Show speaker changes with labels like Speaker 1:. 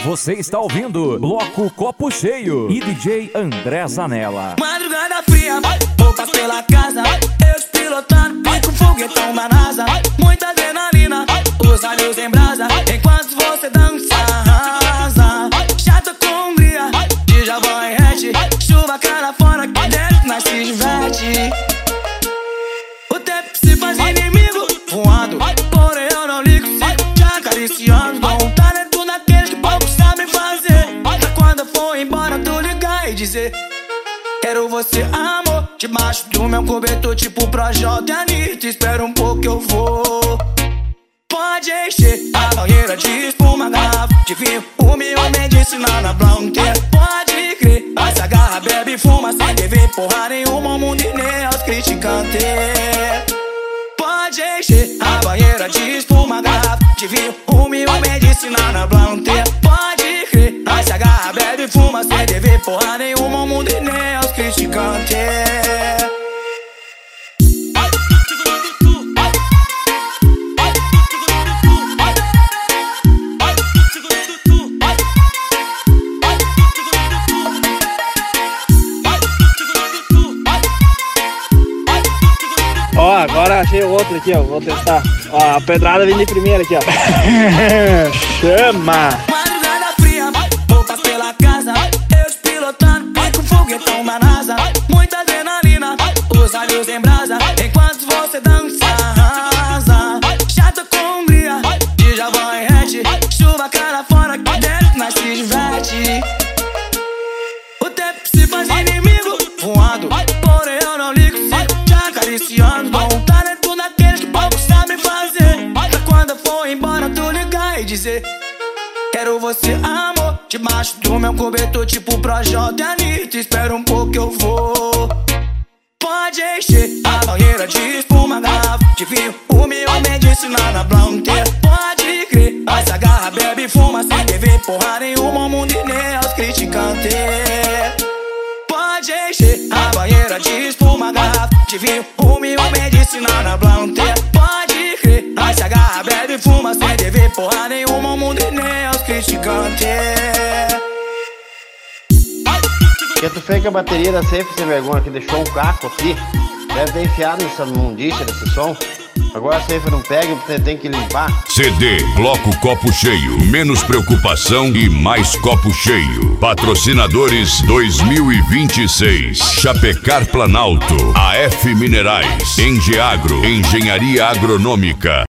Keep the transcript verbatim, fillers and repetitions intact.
Speaker 1: Você está ouvindo Bloco Copo Cheio e D J André Zanella.
Speaker 2: Madrugada fria, roupas pela casa, eu pilotando, pico foguetão da NASA. Muita adrenalina, os olhos em brasa, enquanto você dança, arrasa. Chata com umbria, de Javão e Hatch, chuva cara fora, que dentro nós se diverte. O tempo se faz inimigo, voando, porém eu não ligo, sigo te acariciando. Dou um talento naqueles que poucos sabem fazer, pra quando eu for embora tu ligar e dizer: quero você, amor, debaixo do meu cobertor, tipo Projota e Anitta. Espera um pouco que eu vou. Pode encher a banheira de espuma, garrafa de vinho, o meu medicinal pra não ter. Pode crer, mas agarra, bebe e fuma sem dever porra nenhuma, o mundo e nem aos criticantes. Pode encher a banheira de espuma, garrafa de vinho, o meu medicinal pra não ter. Pode crer, mas agarra, bebe e fuma sem dever porra nenhuma, o mundo e nem aos criticantes.
Speaker 3: Ó, agora achei outro aqui, ó. Vou testar. Ó, a pedrada vem de primeira aqui, ó. Chama!
Speaker 2: Madrugada fria, roupas pela casa, eu pilotando, pico foguetão da NASA. Muita adrenalina, os olhos em brasa, enquanto você dança, arrasa. Chata com umbria, de Javão e Hatch, chuva cara fora, que dentro nós se diverte. O tempo se faz inimigo, voando, porém eu não ligo, sigo te acariciando. Dou um talento naqueles que poucos sabem fazer, pra quando eu for embora tu ligar e dizer: quero você, amor, debaixo do meu cobertor, tipo Projota e Anitta. Espera um pouco que eu vou. Pode encher a banheira de espuma, garrafa de vinho, o meu medicinal pra não ter. Pode crer, mas agarra, bebe e fuma sem dever porra nenhuma, o mundo e nem aos criticantes. Pode encher a banheira de espuma, garrafa de vinho, o meu medicinal pra não ter. Pode crer, mas agarra, bebe e fuma sem dever porra nenhuma, o mundo e nem aos criticantes.
Speaker 4: Que tu fez que a bateria da Safe sem vergonha que deixou um caco aqui. Deve ter enfiado nessa mundicha desse som. Agora a Safe não pega, você tem que limpar.
Speaker 5: C D Bloco Copo Cheio. Menos preocupação e mais copo cheio. Patrocinadores dois mil e vinte e seis. Chapecar Planalto. A F Minerais. Engeagro. Engenharia Agronômica.